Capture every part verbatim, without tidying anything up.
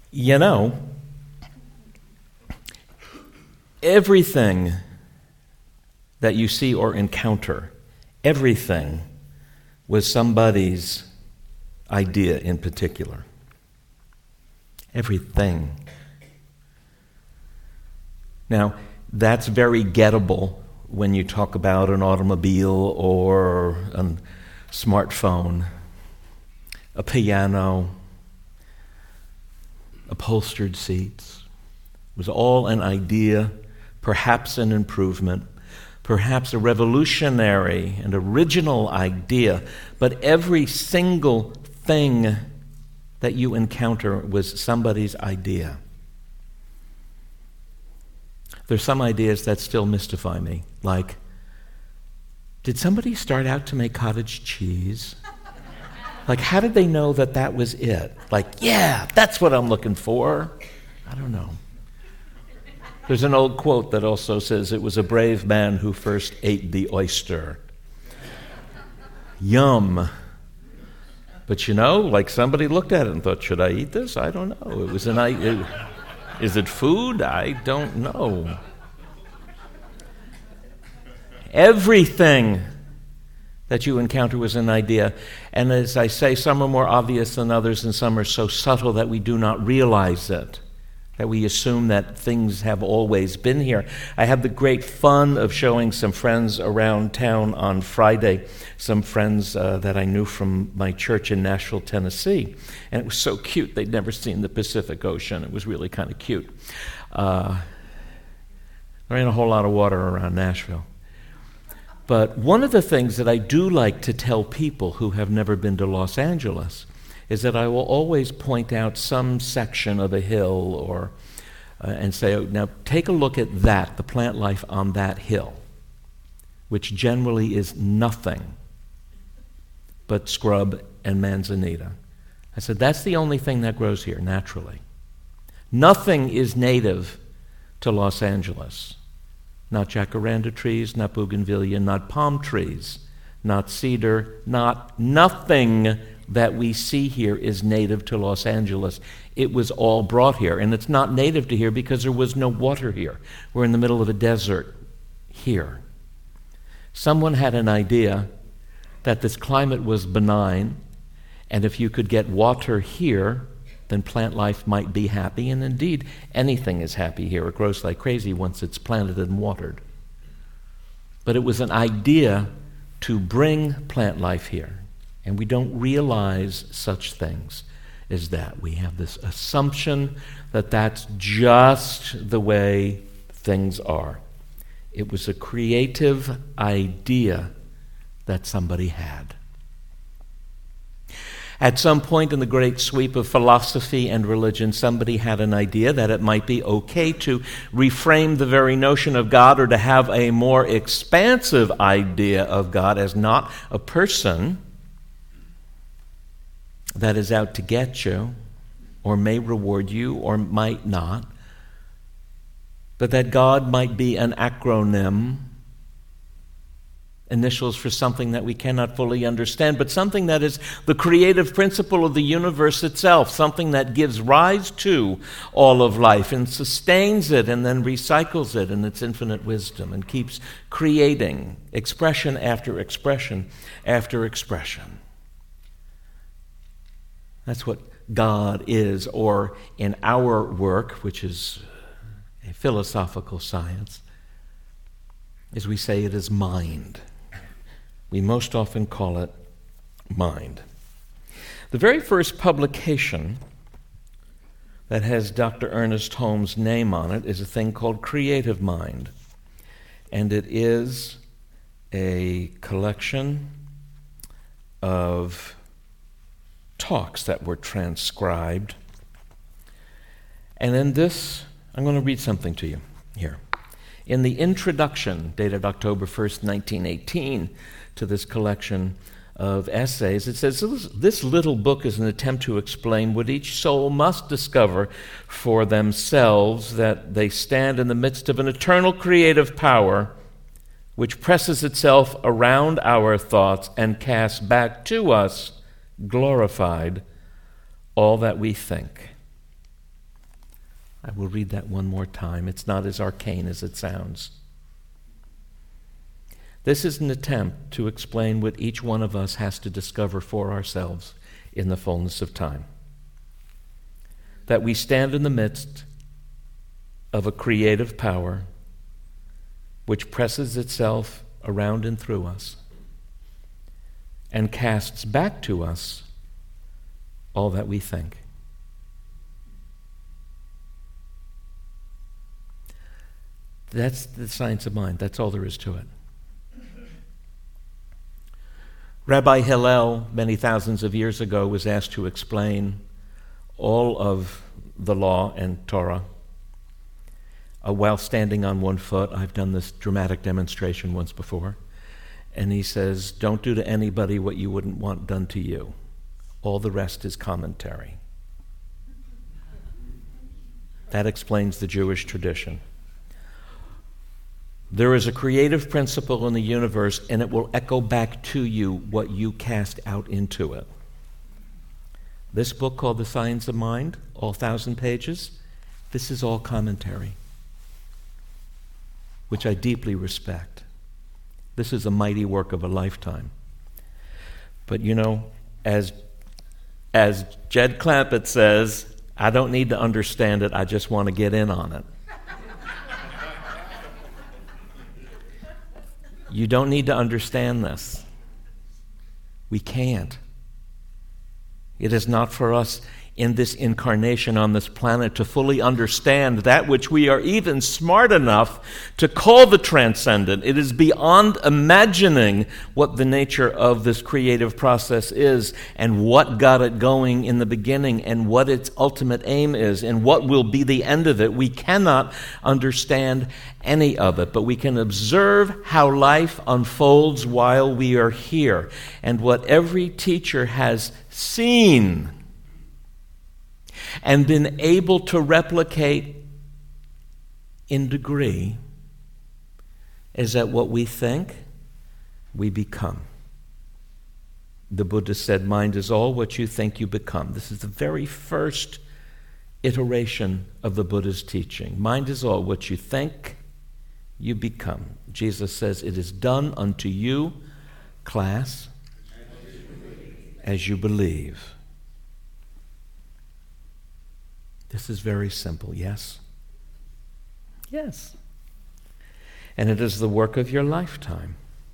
You know, everything that you see or encounter, everything was somebody's idea in particular. Everything. Now, that's very gettable when you talk about an automobile or a smartphone, a piano, upholstered seats. It was all an idea, perhaps an improvement, perhaps a revolutionary and original idea, but every single thing that you encounter was somebody's idea. There's some ideas that still mystify me, like, did somebody start out to make cottage cheese? Like, how did they know that that was it? Like, yeah, that's what I'm looking for. I don't know. There's an old quote that also says, it was a brave man who first ate the oyster. Yum. But you know, like somebody looked at it and thought, should I eat this? I don't know. It was an it, Is it food? I don't know. Everything that you encounter was an idea. And as I say, some are more obvious than others, and some are so subtle that we do not realize it, that we assume that things have always been here. I had the great fun of showing some friends around town on Friday, some friends uh, that I knew from my church in Nashville, Tennessee. And it was so cute. They'd never seen the Pacific Ocean. It was really kind of cute. Uh, there ain't a whole lot of water around Nashville. But one of the things that I do like to tell people who have never been to Los Angeles is that I will always point out some section of a hill or uh, and say, oh, now take a look at that, the plant life on that hill, which generally is nothing but scrub and manzanita. I said, that's the only thing that grows here naturally. Nothing is native to Los Angeles. Not jacaranda trees, not bougainvillea, not palm trees, not cedar, not nothing that we see here is native to Los Angeles. It was all brought here, and it's not native to here because there was no water here. We're in the middle of a desert here. Someone had an idea that this climate was benign, and if you could get water here, then plant life might be happy, and indeed, anything is happy here. It grows like crazy once it's planted and watered. But it was an idea to bring plant life here. And we don't realize such things as that. We have this assumption that that's just the way things are. It was a creative idea that somebody had. At some point in the great sweep of philosophy and religion, somebody had an idea that it might be okay to reframe the very notion of God, or to have a more expansive idea of God as not a person that is out to get you, or may reward you, or might not, but that God might be an acronym, initials for something that we cannot fully understand, but something that is the creative principle of the universe itself, something that gives rise to all of life and sustains it and then recycles it in its infinite wisdom and keeps creating expression after expression after expression. That's what God is, or in our work, which is a philosophical science, as we say, it is mind. We most often call it mind. The very first publication that has Doctor Ernest Holmes' name on it is a thing called Creative Mind. And it is a collection of talks that were transcribed. And in this, I'm going to read something to you here. In the introduction, dated October first, nineteen eighteen, to this collection of essays, it says, this little book is an attempt to explain what each soul must discover for themselves, that they stand in the midst of an eternal creative power which presses itself around our thoughts and casts back to us, glorified, all that we think. I will read that one more time. It's not as arcane as it sounds. This is an attempt to explain what each one of us has to discover for ourselves in the fullness of time. That we stand in the midst of a creative power which presses itself around and through us and casts back to us all that we think. That's the science of mind. That's all there is to it. Rabbi Hillel, many thousands of years ago, was asked to explain all of the law and Torah uh, while standing on one foot. I've done this dramatic demonstration once before. And he says, don't do to anybody what you wouldn't want done to you. All the rest is commentary. That explains the Jewish tradition. There is a creative principle in the universe, and it will echo back to you what you cast out into it. This book called The Science of Mind, all thousand pages, this is all commentary, which I deeply respect. This is a mighty work of a lifetime. But you know, as, as Jed Clampett says, I don't need to understand it, I just want to get in on it. You don't need to understand this. We can't. It is not for us in this incarnation on this planet to fully understand that which we are even smart enough to call the transcendent. It is beyond imagining what the nature of this creative process is and what got it going in the beginning and what its ultimate aim is and what will be the end of it. We cannot understand any of it, but we can observe how life unfolds while we are here. And what every teacher has seen and been able to replicate in degree is that what we think, we become. The Buddha said, mind is all what you think you become. This is the very first iteration of the Buddha's teaching. Mind is all what you think, you become. Jesus says, it is done unto you, class, as you believe. This is very simple, yes? Yes. And it is the work of your lifetime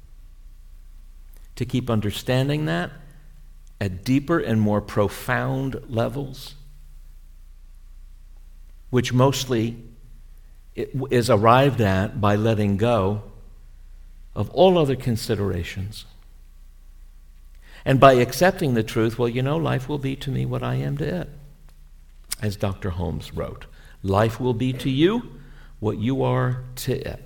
to keep understanding that at deeper and more profound levels, which mostly is arrived at by letting go of all other considerations. And by accepting the truth, well, you know, life will be to me what I am to it. As Doctor Holmes wrote, life will be to you what you are to it.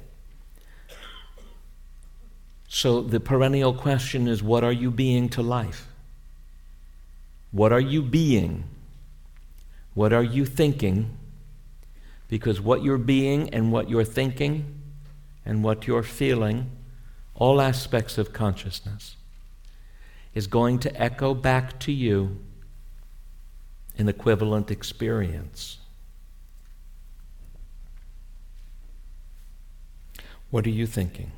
So the perennial question is, what are you being to life? What are you being? What are you thinking? Because what you're being and what you're thinking and what you're feeling, all aspects of consciousness, is going to echo back to you an equivalent experience. What are you thinking?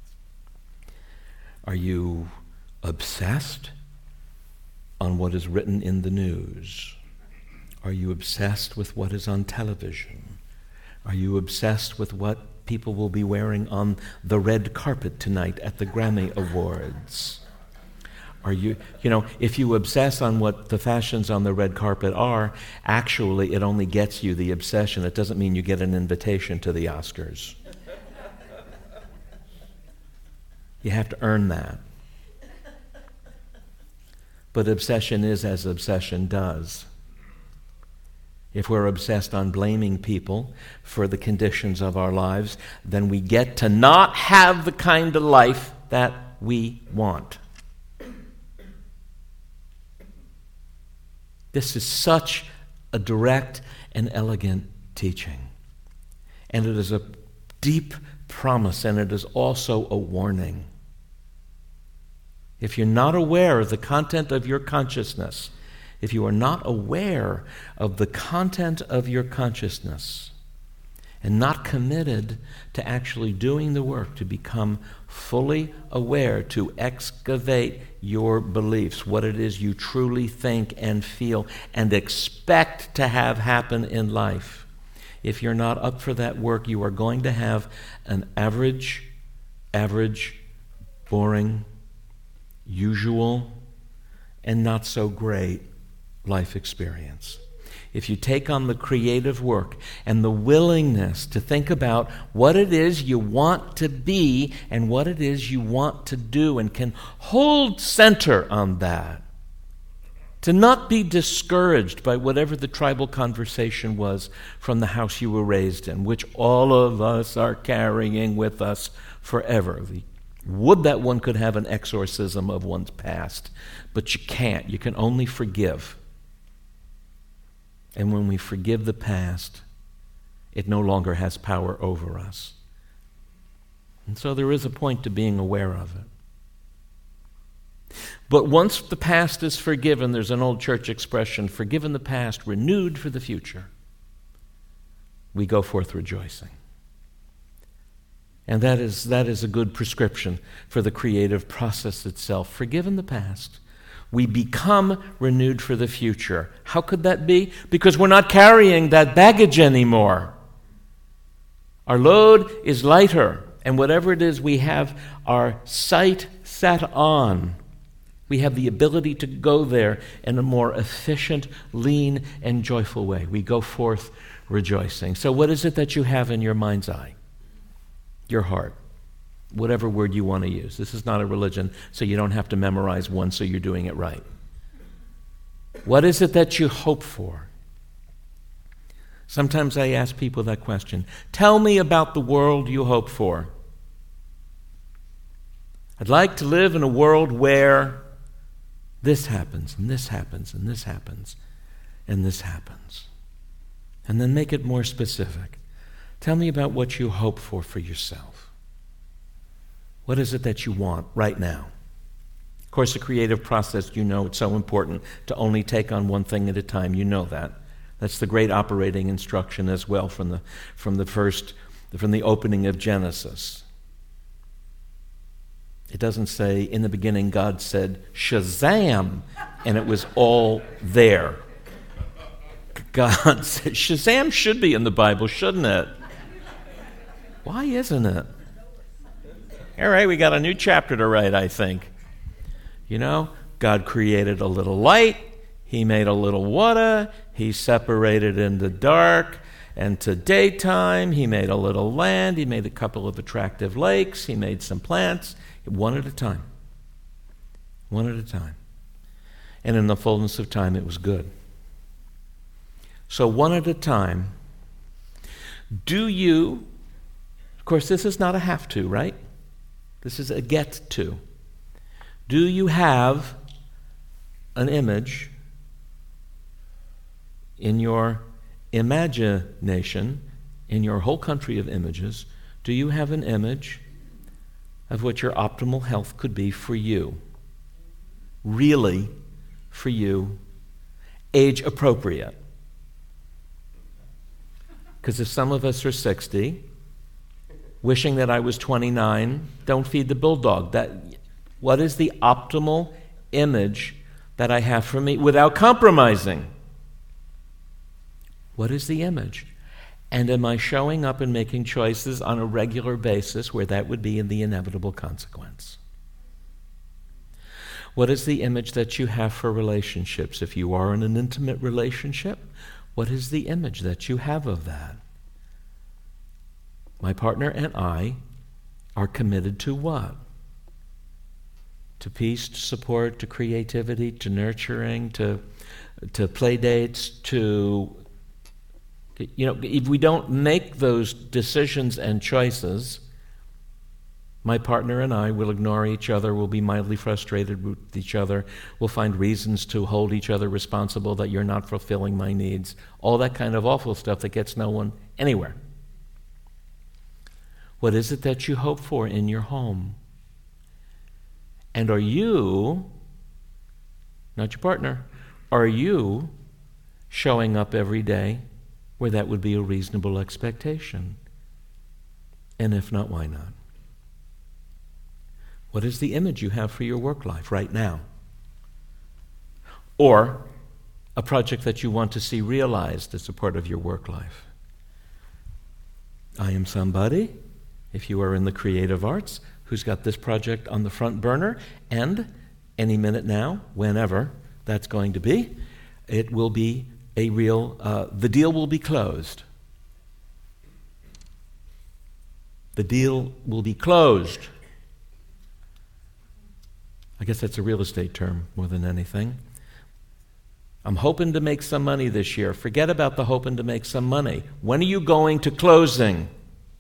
Are you obsessed on what is written in the news? Are you obsessed with what is on television? Are you obsessed with what people will be wearing on the red carpet tonight at the Grammy Awards? Are you, you know, if you obsess on what the fashions on the red carpet are, actually it only gets you the obsession. It doesn't mean you get an invitation to the Oscars. You have to earn that. But obsession is as obsession does. If we're obsessed on blaming people for the conditions of our lives, then we get to not have the kind of life that we want. This is such a direct and elegant teaching. And it is a deep promise, and it is also a warning. If you're not aware of the content of your consciousness, if you are not aware of the content of your consciousness and not committed to actually doing the work to become fully aware, to excavate your beliefs, what it is you truly think and feel and expect to have happen in life. If you're not up for that work, you are going to have an average, average, boring, usual, and not so great life experience. If you take on the creative work and the willingness to think about what it is you want to be and what it is you want to do, and can hold center on that, to not be discouraged by whatever the tribal conversation was from the house you were raised in, which all of us are carrying with us forever. Would that one could have an exorcism of one's past, but you can't. You can only forgive. And when we forgive the past, it no longer has power over us. And so there is a point to being aware of it. But once the past is forgiven, there's an old church expression, forgiven the past, renewed for the future. We go forth rejoicing. And that is, that is a good prescription for the creative process itself. Forgiven the past, we become renewed for the future. How could that be? Because we're not carrying that baggage anymore. Our load is lighter, and whatever it is we have our sight set on, we have the ability to go there in a more efficient, lean, and joyful way. We go forth rejoicing. So what is it that you have in your mind's eye? Your heart. Whatever word you want to use. This is not a religion, so you don't have to memorize one so you're doing it right. What is it that you hope for? Sometimes I ask people that question. Tell me about the world you hope for. I'd like to live in a world where this happens, and this happens, and this happens, and this happens. And then make it more specific. Tell me about what you hope for for yourself. What is it that you want right now? Of course, the creative process, you know it's so important to only take on one thing at a time. You know that. That's the great operating instruction as well from the from the first from the opening of Genesis. It doesn't say, in the beginning God said, Shazam, and it was all there. God said, Shazam should be in the Bible, shouldn't it? Why isn't it? All right, we got a new chapter to write, I think. You know, God created a little light. He made a little water. He separated into dark and to daytime. He made a little land. He made a couple of attractive lakes. He made some plants. One at a time. One at a time. And in the fullness of time, it was good. So one at a time, do you, of course, this is not a have to, right? This is a get to. Do you have an image in your imagination, in your whole country of images? Do you have an image of what your optimal health could be for you? Really, for you, age appropriate. Because if some of us are sixty, wishing that I was twenty-nine, don't feed the bulldog. That, what is the optimal image that I have for me without compromising? What is the image? And am I showing up and making choices on a regular basis where that would be in the inevitable consequence? What is the image that you have for relationships? If you are in an intimate relationship, what is the image that you have of that? My partner and I are committed to what? To peace, to support, to creativity, to nurturing, to, to play dates, to... You know, if we don't make those decisions and choices, my partner and I will ignore each other, will be mildly frustrated with each other, we'll find reasons to hold each other responsible that you're not fulfilling my needs, all that kind of awful stuff that gets no one anywhere. What is it that you hope for in your home? And are you, not your partner, Are you showing up every day where that would be a reasonable expectation? And if not, why not? What is the image you have for your work life right now? Or a project that you want to see realized as a part of your work life? I am somebody, if you are in the creative arts, who's got this project on the front burner, and any minute now, whenever that's going to be, it will be a real, uh, the deal will be closed. The deal will be closed. I guess that's a real estate term more than anything. I'm hoping to make some money this year. Forget about the hoping to make some money. When are you going to closing?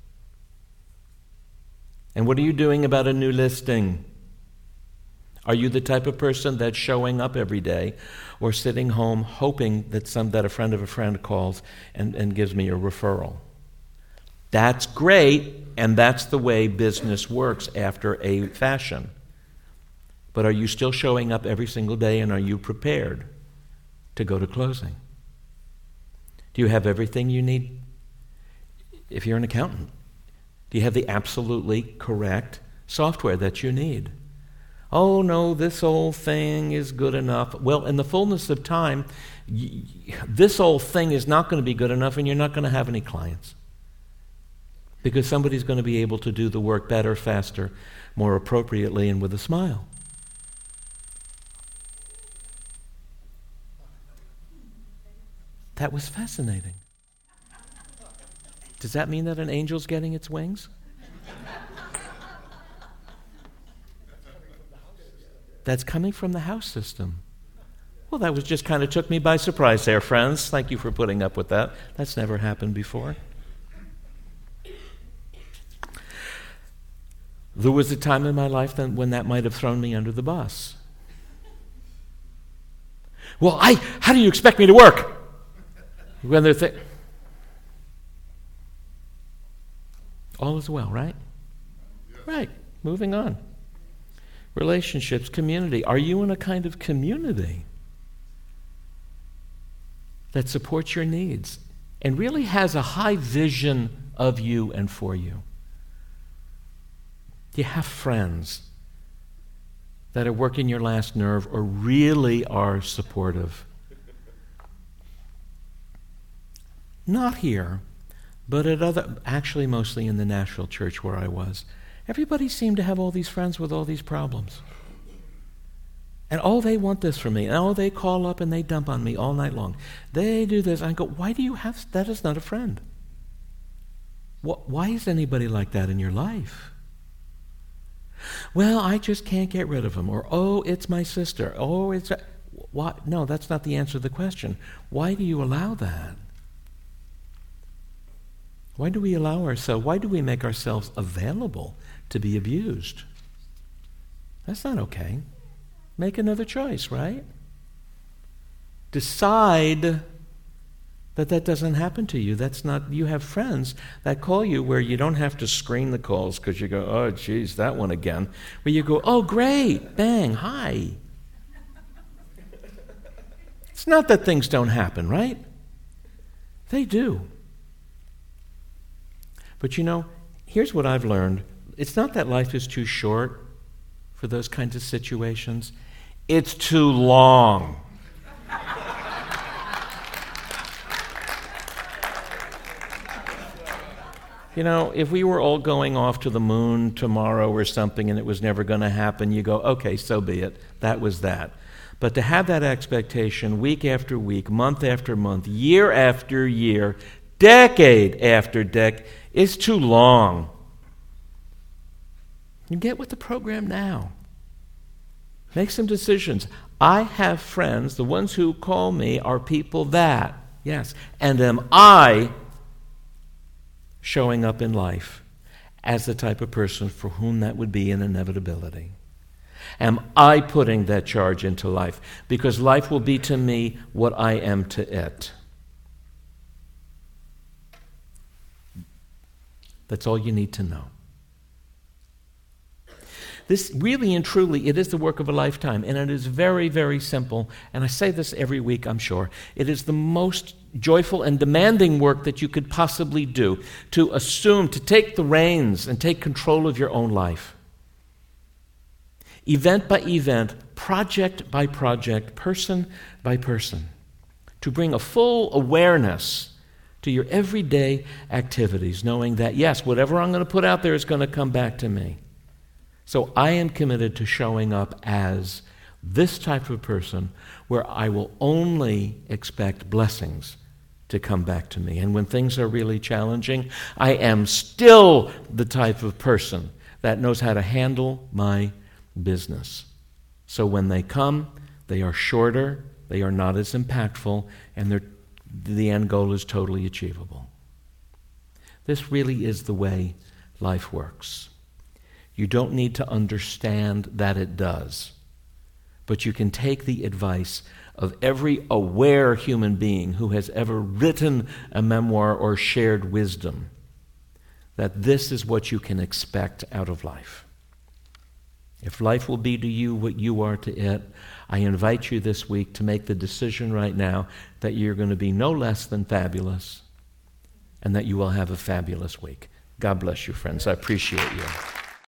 And what are you doing about a new listing? Are you the type of person that's showing up every day or sitting home hoping that some that a friend of a friend calls and, and gives me a referral? That's great, and that's the way business works after a fashion. But are you still showing up every single day, and are you prepared to go to closing? Do you have everything you need? If you're an accountant, do you have the absolutely correct software that you need? Oh, no, this old thing is good enough. Well, in the fullness of time, y- this old thing is not going to be good enough, and you're not going to have any clients. Because somebody's going to be able to do the work better, faster, more appropriately, and with a smile. That was fascinating. Does that mean that an angel's getting its wings? That's coming from the house system. Well, that was just kind of took me by surprise there, friends. Thank you for putting up with that. That's never happened before. There was a time in my life then when that might have thrown me under the bus. Well, I, how do you expect me to work? When they're th- all is well, right? Yes. Right. Moving on. Relationships, community. Are you in a kind of community that supports your needs and really has a high vision of you and for you? Do you have friends that are working your last nerve or really are supportive? Not here, but at other, actually mostly in the Nashville church where I was. Everybody seemed to have all these friends with all these problems. And oh, they want this from me. And oh, they call up and they dump on me all night long. They do this. I go, why do you have, that is not a friend. What, why is anybody like that in your life? Well, I just can't get rid of them. Or, oh, it's my sister. Oh, it's, a, why? No, that's not the answer to the question. Why do you allow that? Why do we allow ourselves, why do we make ourselves available to be abused? That's not okay. Make another choice, right? Decide that that doesn't happen to you. That's not, you have friends that call you where you don't have to screen the calls because you go, oh, geez, that one again. Where you go, oh, great, bang, hi. It's not that things don't happen, right? They do. But you know, here's what I've learned. It's not that life is too short for those kinds of situations. It's too long. You know, if we were all going off to the moon tomorrow or something and it was never going to happen, you go, okay, so be it. That was that. But to have that expectation week after week, month after month, year after year, decade after decade, is too long. You get with the program now. Make some decisions. I have friends, the ones who call me are people that, yes, and am I showing up in life as the type of person for whom that would be an inevitability? Am I putting that charge into life? Because life will be to me what I am to it. That's all you need to know. This really and truly, it is the work of a lifetime, and it is very, very simple. And I say this every week, I'm sure. It is the most joyful and demanding work that you could possibly do, to assume, to take the reins and take control of your own life. Event by event, project by project, person by person, to bring a full awareness to your everyday activities, knowing that, yes, whatever I'm going to put out there is going to come back to me. So I am committed to showing up as this type of person where I will only expect blessings to come back to me. And when things are really challenging, I am still the type of person that knows how to handle my business. So when they come, they are shorter, they are not as impactful, and they're, the end goal is totally achievable. This really is the way life works. You don't need to understand that it does, but you can take the advice of every aware human being who has ever written a memoir or shared wisdom, that this is what you can expect out of life. If life will be to you what you are to it, I invite you this week to make the decision right now that you're going to be no less than fabulous, and that you will have a fabulous week. God bless you, friends. I appreciate you.